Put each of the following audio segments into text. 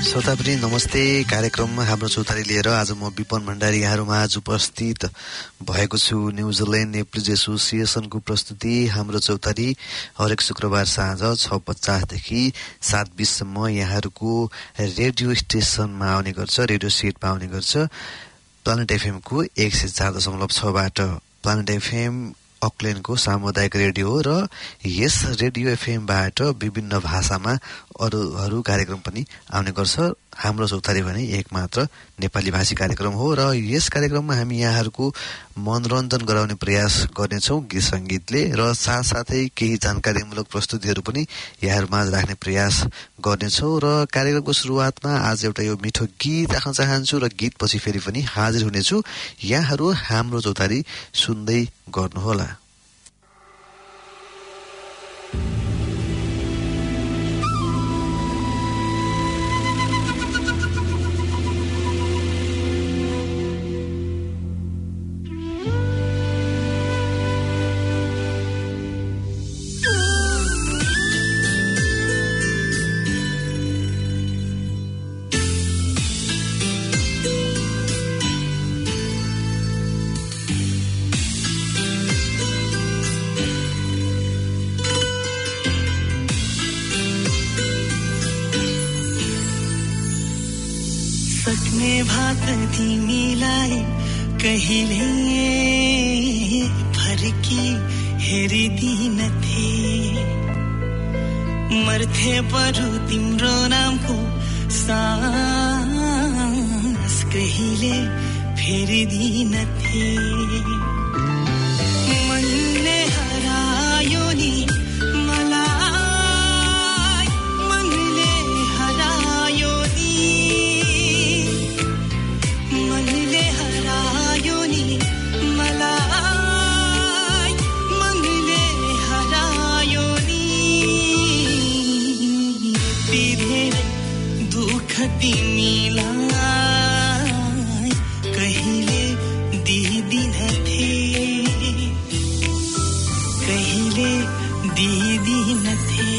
श्रोतावृन्द नमस्ते। कार्यक्रममा हाम्रो चौतारी लिएर आज म विपन भण्डारी यहाँहरूमा आज उपस्थित भएको छु। न्युजिल्यान्ड नेप्लिज एसोसिएसनको प्रस्तुति हाम्रो चौतारी हरेक शुक्रबार साँझ 6:50 देखि 7:20 सम्म यहाँहरूको रेडियो स्टेसनमा आउने गर्छ, रेडियो सेटमा आउने गर्छ। प्लानेट एफएमको 104.6 बाट प्लानेट एफएम अकल्यान्डको सामुदायिक रेडियो र यस रेडियो एफएमबाट विभिन्न भाषामा अरू कार्यक्रम पनि आउने गर्छ। हाम्रो चौतारी भने एकमात्र नेपाली भाषी कार्यक्रम हो र यस कार्यक्रममा हामी यहाँहरूको मनोरञ्जन गराउने प्रयास गर्नेछौँ गीत सङ्गीतले र साथसाथै केही जानकारीमूलक प्रस्तुतिहरू पनि यहाँहरूमा राख्ने प्रयास गर्नेछौँ। र कार्यक्रमको सुरुवातमा आज एउटा यो मिठो गीत राख्न चाहन्छु र गीतपछि फेरि पनि हाजिर हुनेछु। यहाँहरू हाम्रो चौतारी सुन्दै गर्नुहोला। तिमीलाई कहिले फर्की हेरिदिनथे, मर्थे बरु तिम्रो नामको सास कहिले फेरिदिनथे। मनले हरायो नि मलाई, मनले हरायो नि, मनले हरायो नि मलाई, मनले हरायो नि। यति धेरै दुःख तिमीलाई कहिले दिदिनथे, कहिले दिदिनथे।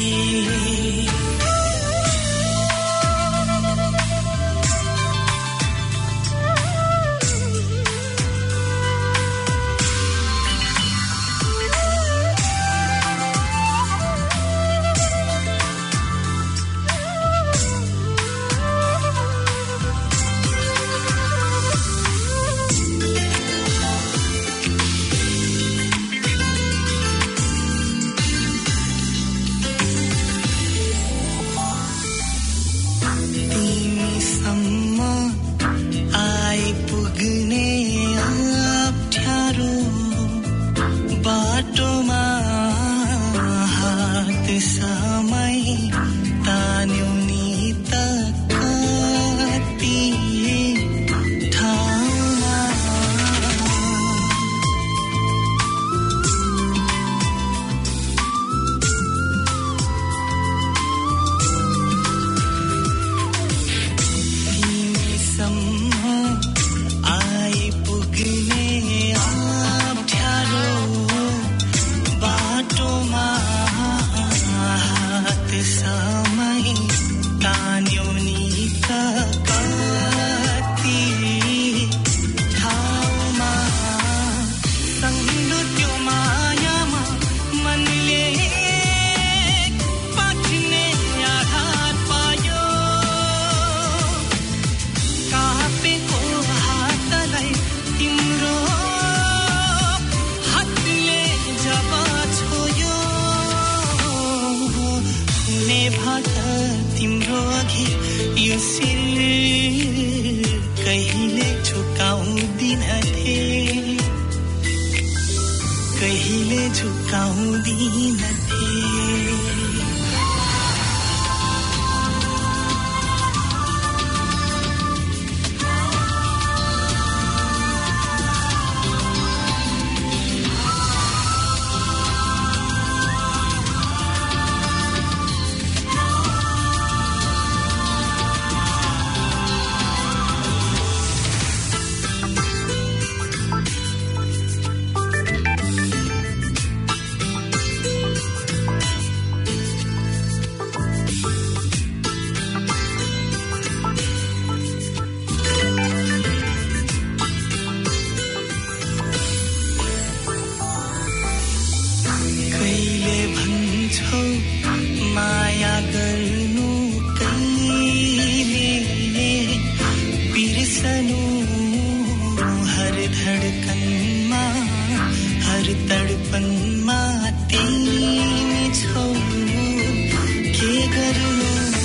तडपनमा तिमी छौ के गर्नु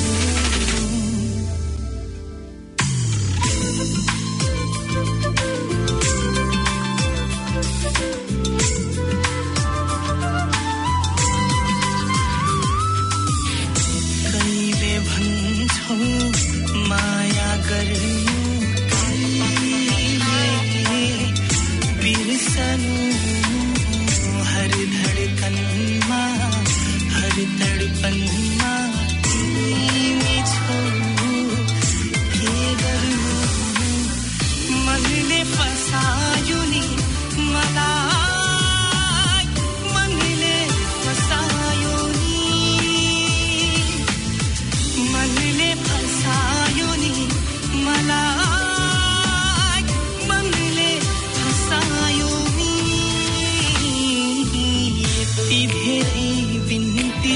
कहिले भन्छौ माया गर्नु कहिले बिर्सनु हर धडकनमा हर तडपनमा तिमी छौ के गर्नु मनले फसायो नि मलाई मनले फसायो नि मनले फसायो नि मलाई मनले फसायो नि यति धेरै बिन्ती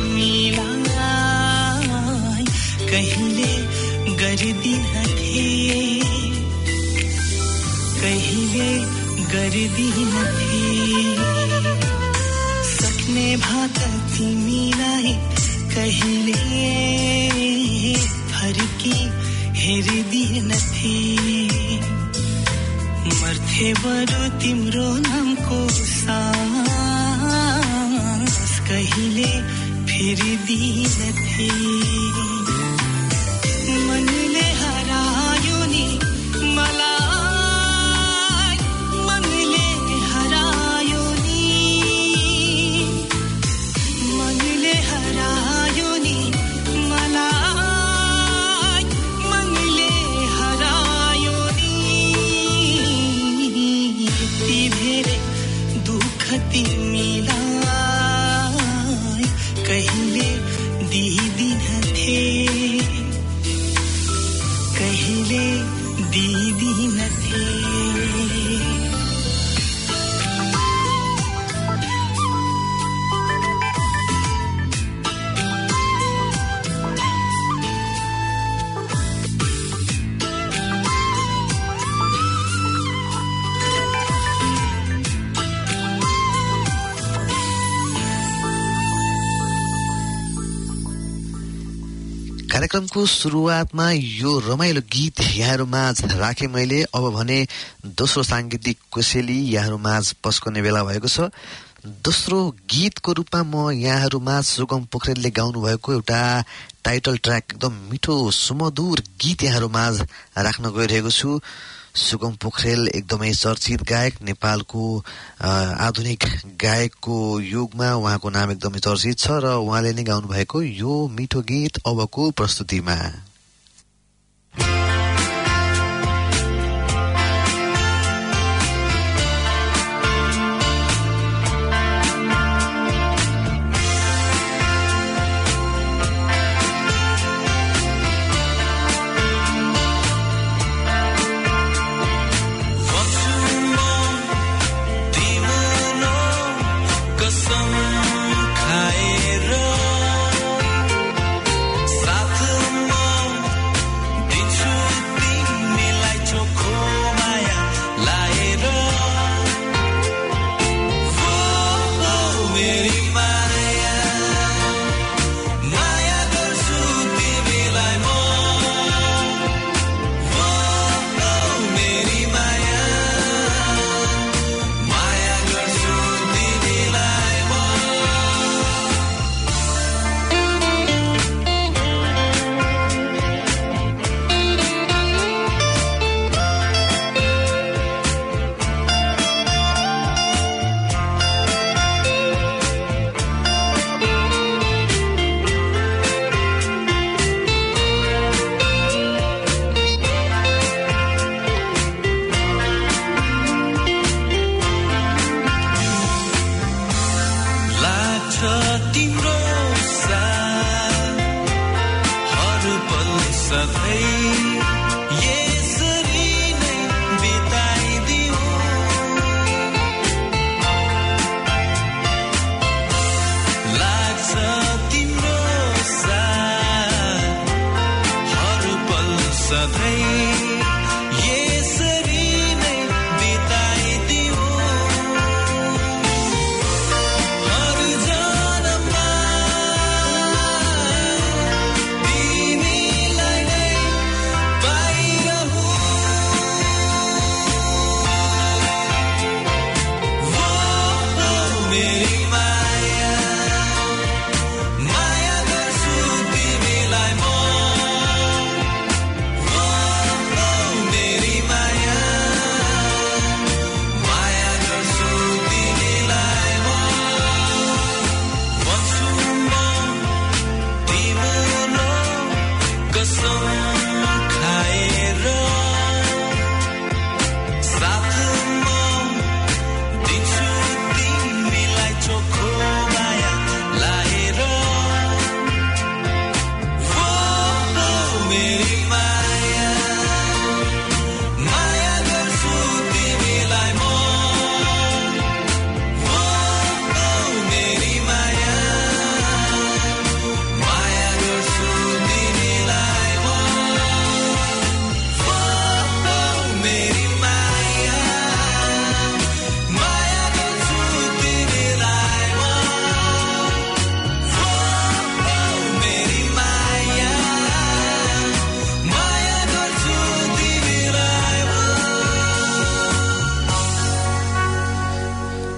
तिमीलाई कहिले गर्दिनथे कहिले गर्दिनथे सक्ने भात तिमीलाई कहिले फर्की हेर्दिनथे मर्थे बरु तिम्रो नामको सास कहिले फेर्दिनथे मनले हरायो नि मलाई मनले हरायो नि मनले हरायो नि मलाई मनले हरायो नि यति धेरै दुःख तिमीलाई कहिले दिदिनथे कहिले दिदिनथे कार्यक्रमको सुरुवातमा यो रमाइलो गीत यहाँहरूमाझ राखे मैले। अब भने दोस्रो सांगीतिक कोसेली यहाँहरूमाझ पस्कने बेला भएको छ। दोस्रो गीतको रूपमा म यहाँहरूमाझ सुगम पोखरेलले गाउनु भएको एउटा टाइटल ट्र्याक एकदम मिठो सुमधुर गीत यहाँहरूमाझ राख्न गइरहेको छु। सुगम पोखरेल एकदमै चर्चित गायक, नेपालको आधुनिक गायकको युगमा उहाँको नाम एकदमै चर्चित छ र उहाँले नै गाउनु भएको यो मिठो गीत अबको प्रस्तुतिमा। साथमा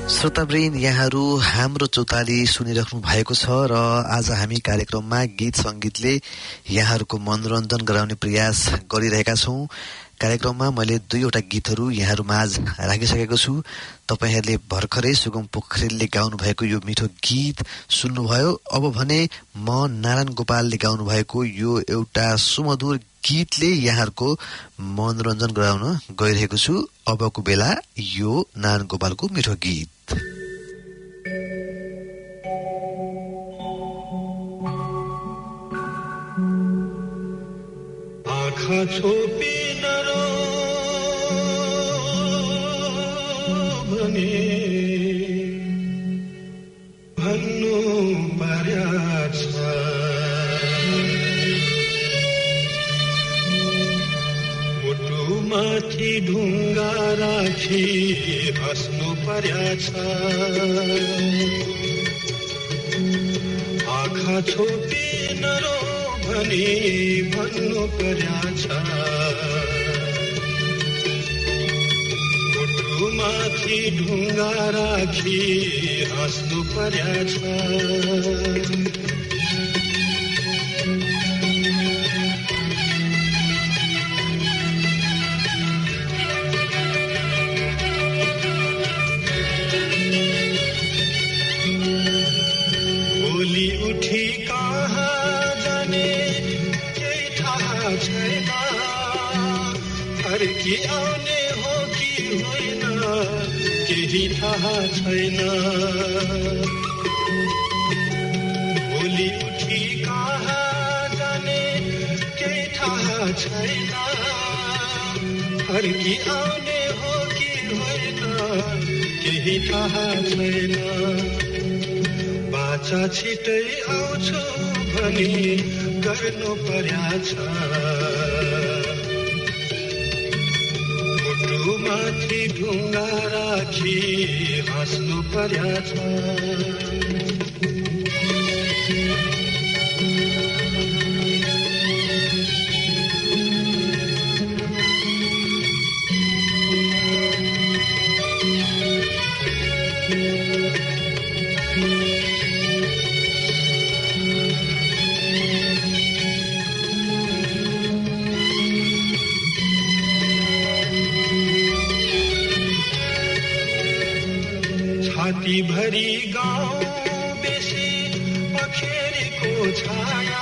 श्रोतावृन्द, यहाँहरू हाम्रो चौतारी सुनिराख्नु भएको छ र आज हामी कार्यक्रममा गीत सङ्गीतले यहाँहरूको मनोरञ्जन गराउने प्रयास गरिरहेका छौँ। कार्यक्रममा मैले 2वटा गीतहरू यहाँहरूमाझ राखिसकेको छु। तपाईहरूले भर्खरै सुगम पोखरेलले गाउनु भएको यो मिठो गीत सुन्नुभयो। अब भने म नारायण गोपालले गाउनु भएको यो एउटा सुमधुर गीतले यहाँहरूको मनोरञ्जन गराउन गइरहेको छु। अबको बेला यो नारायण गोपालको मिठो गीत। आँखा छोपी नरो भने भन्नु पर्या छ, मुटुमाथि ढुङ्गा राखी हाँस्नु पर्या छ। आँखा छोपी नरो भनी भन्नु पर्या छ, मुटुमाथि ढुङ्गा राखी हाँस्नु पर्या छ। भोलि उठी कहाँ जाने केही थाहा छैन, फर्की आउने हो कि होइन केही थाहा छैन। भोलि उठी कहाँ जाने केही थाहा छैन, फर्की आउने हो कि होइन केही थाहा छैन। बाचा छिटै आउँछु भनी गर्नु पर्या छ, मुटुमाथि ढुङ्गा राखी हाँस्नु पर्या छ। छाती भरी गाउँ बेसी पखेरीको छाया,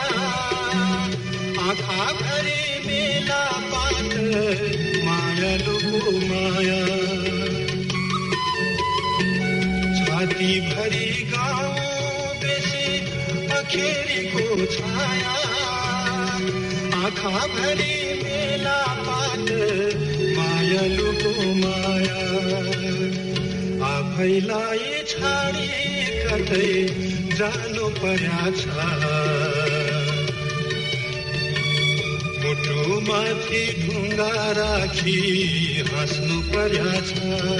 आँखा भरी मेला पात मायालुको माया। छाती भरी गाउँ बेसी पखेरीको छाया, आँखा भरी मेला पात मायालुको माया। आफैलाई छाडी कतै जानु पर्या छ, मुटुमाथि ढुङ्गा राखी हाँस्नु पर्या छ।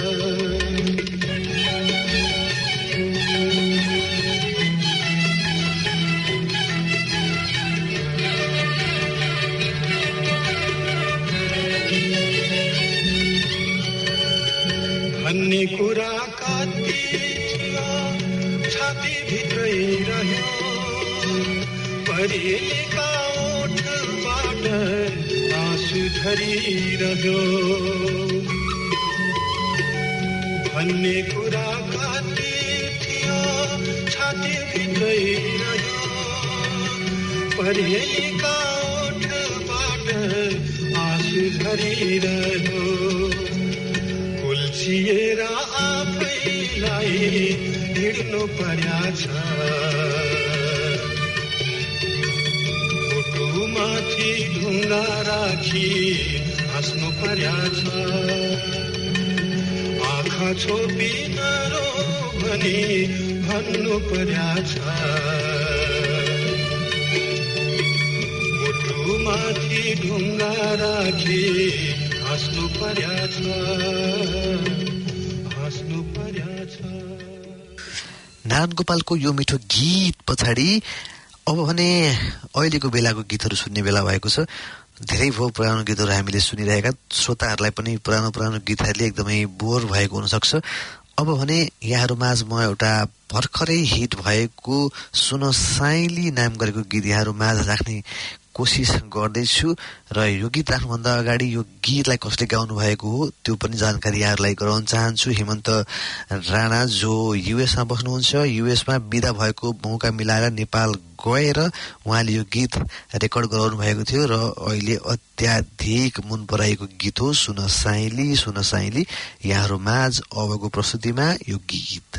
भन्ने कुरा कति थियो छाती भित्रै रह्यो, परेलीका ओठबाट आँसु झरिरह्यो। भन्ने कुरा कति थियो छाती भित्रै रह्यो, परेलीका ओठबाट आँसु झरिरह्यो। कुल्चिएर आफैलाई हिँड्नु पर्या छ, मुटुमाथि ढुङ्गा राखी हाँस्नु पर्या छ। आँखा छोपी नरो भनी भन्नु पर्या छ, मुटुमाथि ढुङ्गा राखी हाँस्नु पर्या छ, हाँस्नु पर्या छ। नारायण गोपालको यो मिठो गीत पछाडि अब भने अहिलेको बेलाको गीतहरू सुन्ने बेला भएको छ। धेरै भयो पुरानो गीतहरू हामीले सुनिरहेका। श्रोताहरूलाई पनि पुरानो गीतहरूले एकदमै बोर भएको हुनसक्छ। अब भने यहाँहरूमाझ म एउटा भर्खरै हिट भएको सुन साइली नाम गरेको गीत यहाँहरूमाझ राख्ने कोसिस गर्दैछु र यो गीत राख्नुभन्दा अगाडि यो गीतलाई कसले गाउनु भएको हो त्यो पनि जानकारी यहाँहरूलाई गराउन चाहन्छु। हेमन्त राणा जो युएसमा बस्नुहुन्छ, युएसमा बिदा भएको मौका मिलाएर नेपाल गएर उहाँले यो गीत रेकर्ड गराउनु भएको थियो र अहिले अत्याधिक मन पराएको गीत हो सुन साइली। यहाँहरूमाझ अबको प्रस्तुतिमा यो गीत।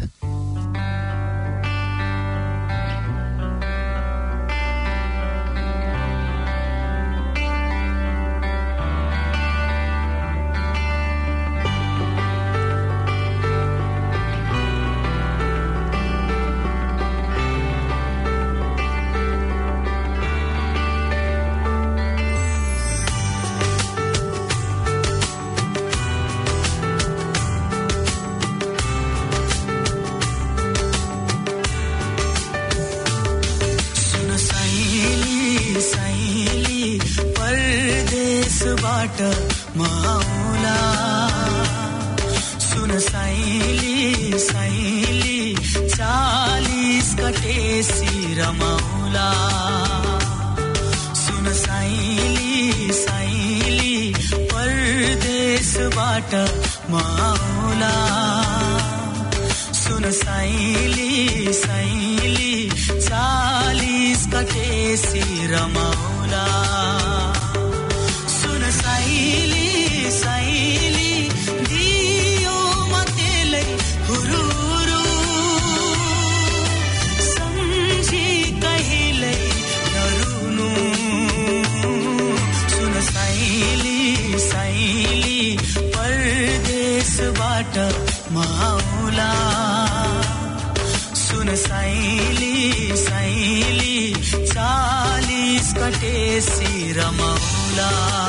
माउला सुन साइली 40 कटेसी रमाउला सुन साइली परदेशबाट माउला सुन साइली 40 कटेसी रमाउला साइली दियो मतेलै हुरुरु सम्झी कहिल्यै नरुनु सुन साइली परदेशबाट माउला सुन साइली 40 कटेसी रमाउला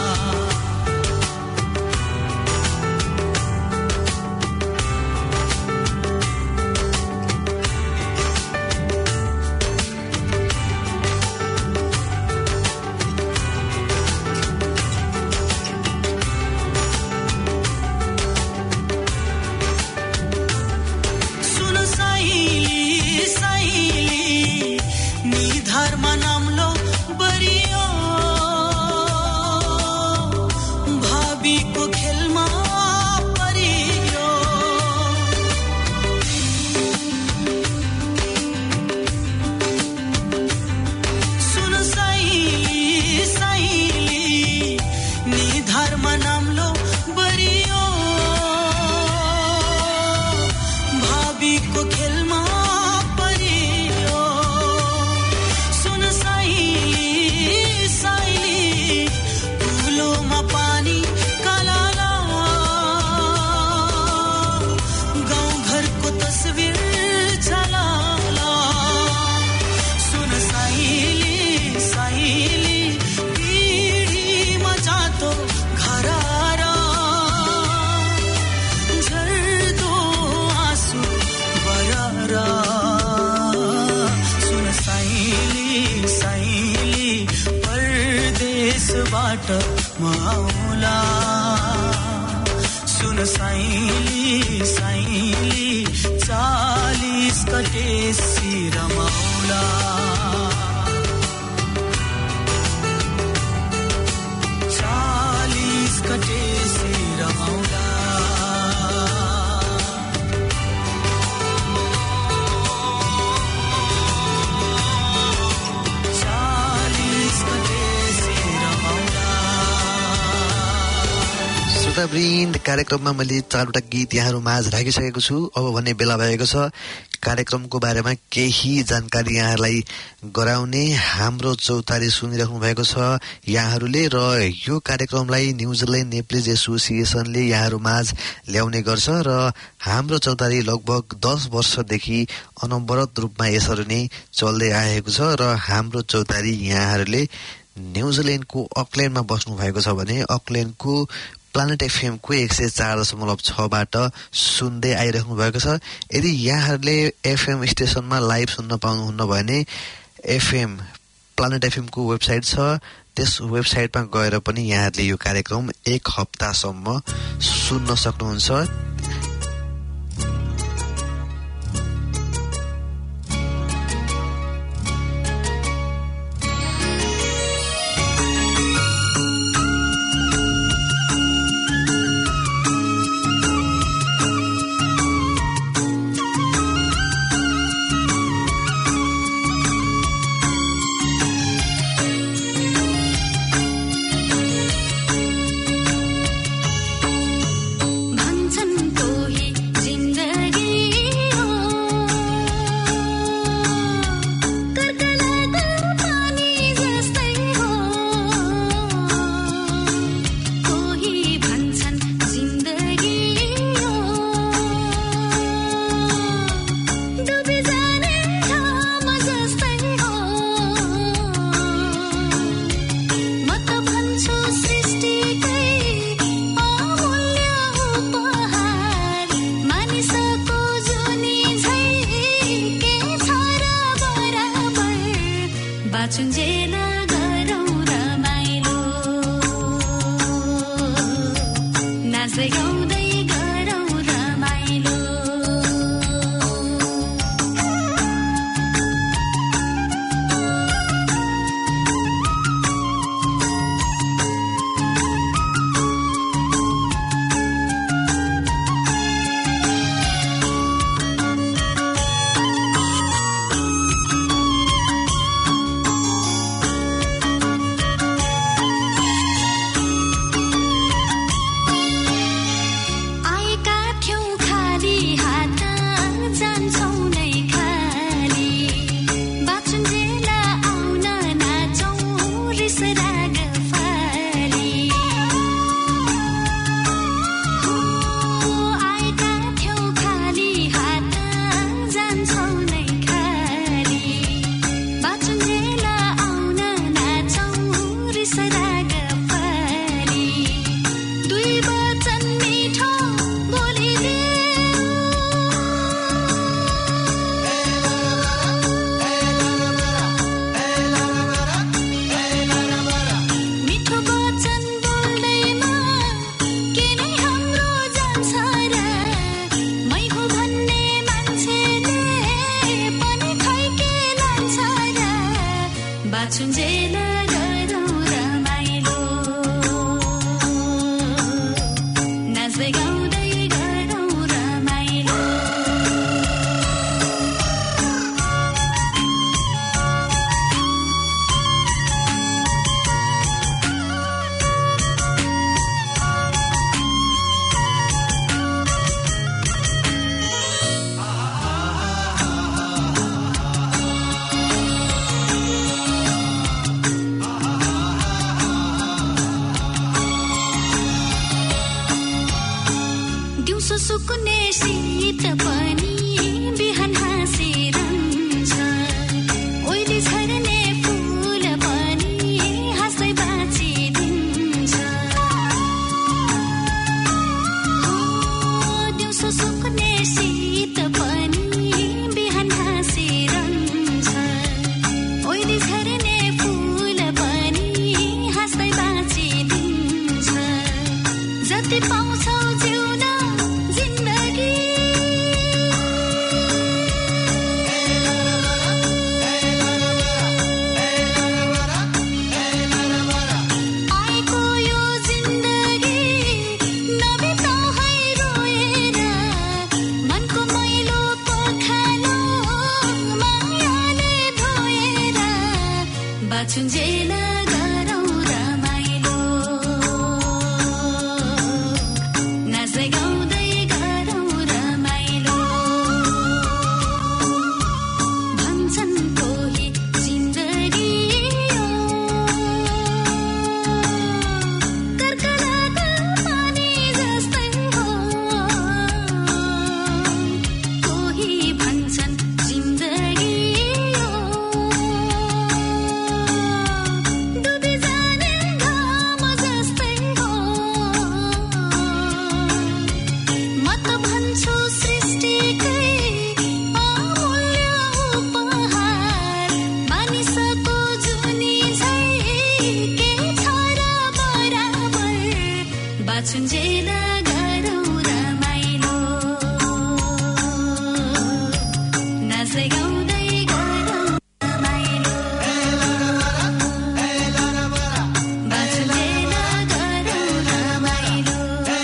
माउला सुन साइली 40 कटेसी रमाउला 40 कटेसी रमाउला श्रोतावृन्द कार्यक्रममा मैले 4वटा गीत यहाँहरूमाझ राखिसकेको छु। अब भन्ने बेला भएको छ कार्यक्रमको बारेमा केही जानकारी यहाँहरूलाई गराउने। हाम्रो चौतारी सुनिराख्नु भएको छ यहाँहरूले र यो कार्यक्रमलाई न्युजिल्यान्ड नेप्लिज एसोसिएसनले यहाँहरूमाझ ल्याउने गर्छ र हाम्रो चौतारी लगभग 10 वर्षदेखि अनवरत रूपमा यसरी नै चल्दै आएको छ र हाम्रो चौतारी यहाँहरूले न्युजिल्यान्डको अकल्यान्डमा बस्नु भएको छ भने अकल्यान्डको प्लानेट एफएम को 104.6 बाट सुन्दै आइराख्नु भएको छ। यदि यहाँहरूले एफएम स्टेशनमा लाइभ सुन्न पाउनुहुन्न भने एफएम प्लानेट एफएम को वेबसाइट छ, त्यस वेबसाइटमा गएर पनि यहाँहरूले यो कार्यक्रम 1 हप्तासम्म सुन्न सक्नुहुन्छ। सुकुने शीत पनि बिहान हाँसिरहन्छ ओइली झर्ने फूल पनि हाँसै बाँचिदिन्छ दिउँसो सुकुने शीत पनि बिहान हाँसिरहन्छ ओइली झर्ने फूल पनि हाँसै बाँचिदिन्छ जति पाउँछौ जिउन जिन्दगी आएको यो जिन्दगी नबिताऊ है रोएर मनको मैलो पखालो मायाले धोएर बाँचुन्जेल गरौँ रमाइलो नाच्दै गाउँदै गरौँ रमाइलो भन्छन् कोही जिन्दगी यो कर्कलाको पानी जस्तै हो कोही भन्छन् जिन्दगी यो डुबी जाने घाम जस्तै हो म त भन्छु सृष्टिकै अमूल्य उपहार मानिसको जुनी झै के छ र बराबर बाँचुन्जेल गरौँ रमाइलो नाच्दै गाउँदै गरौँ रमाइलो बाँचुन्जेल गरौँ रमाइलो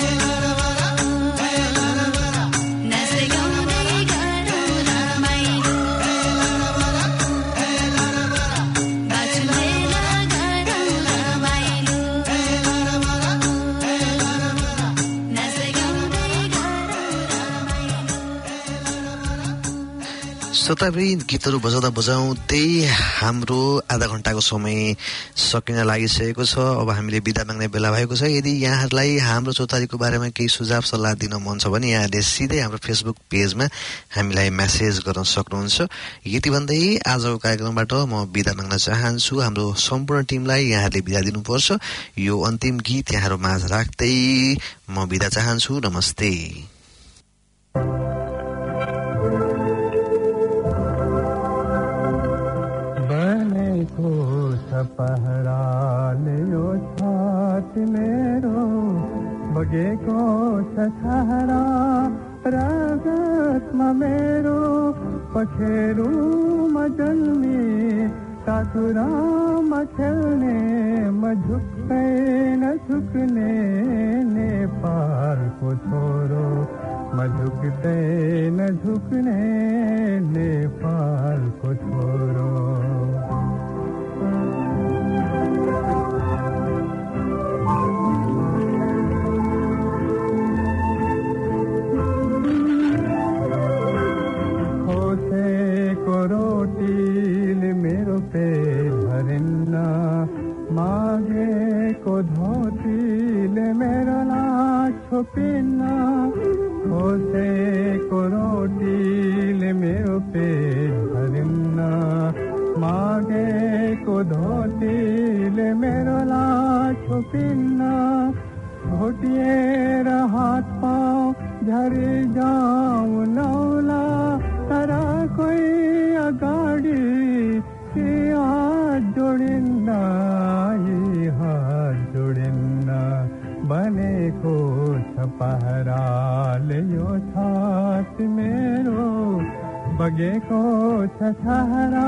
नाच्दै गाउँदै गरौँ रमाइलो बाँचुन्जेल गरौँ रमाइलो नाच्दै गाउँदै गरौँ श्रोतावृन्द गीतहरू बजाउँदा बजाउँदै हाम्रो आधा घण्टाको समय सकिन लागिसकेको छ अब हामीले बिदा माग्ने बेला भएको छ यदि यहाँहरूलाई हाम्रो चौतारीको बारेमा केही सुझाव सल्लाह दिन मन छ भने यहाँले सिधै हाम्रो फेसबुक पेजमा हामीलाई मेसेज गर्न सक्नुहुन्छ यति भन्दै आजको कार्यक्रमबाट म बिदा माग्न चाहन्छु हाम्रो सम्पूर्ण टिमलाई यहाँहरूले बिदा दिनुपर्छ यो अन्तिम गीत यहाँहरू माझ राख्दै म बिदा चाहन्छु नमस्ते बनेको छ पहराले यो छाती मेरो बगेको छ छारा रगतमा मेरो पखेरुमा जन्मी काठुरामा खेल्ने म झुक्दै नझुक्ने नेपालको छोरो म झुक्दै नझुक्ने नेपालको छोरो खोसेको रोटीले मेरो पेट भरिन्न मागेको धोतीले मेरो लाज छोपिन्न खोसेको रोटीले मेरो पेट भरिन्न मागेको धोतीले मेरो लाज छोपिन्न घोटिएर हात पाउ झरी जाउँ नौला तर कोही अगाडि यी हात जोडिन्न यी हात जोडिन्न बनेको छ पहराले यो छाती मेरो बगेको छ छारा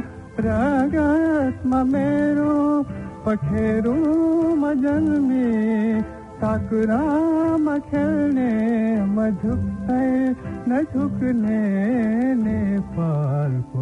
रगतमा मेरो पखेरुमा जन्मी काकुरामा खेल्ने म झुक्दै नझुक्ने नेपालको